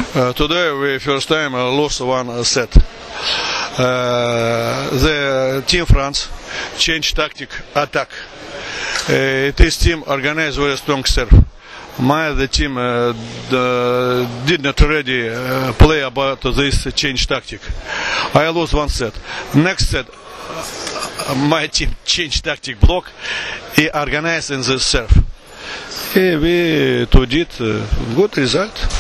Today we first time lost one set. The team France changed tactic attack. This team organized very strong serve. The team did not already play about this change tactic. I lost one set. Next set, my team changed tactic block. He organized in the serve. We did good result.